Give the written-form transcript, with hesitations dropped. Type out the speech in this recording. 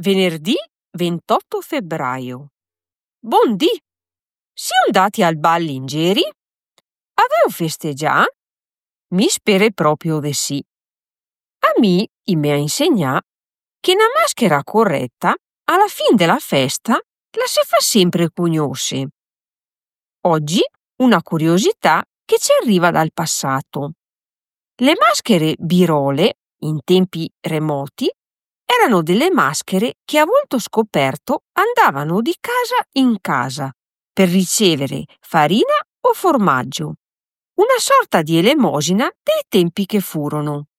Venerdì 28 febbraio. Buondì! Siamo andati al Ballingeri? Aveo festeggià? Mi spere proprio di sì. A me mi ha insegnato che una maschera corretta alla fine della festa la si fa sempre conoscere. Oggi una curiosità che ci arriva dal passato. Le maschere birole, in tempi remoti, erano delle maschere che a volto scoperto andavano di casa in casa per ricevere farina o formaggio, una sorta di elemosina dei tempi che furono.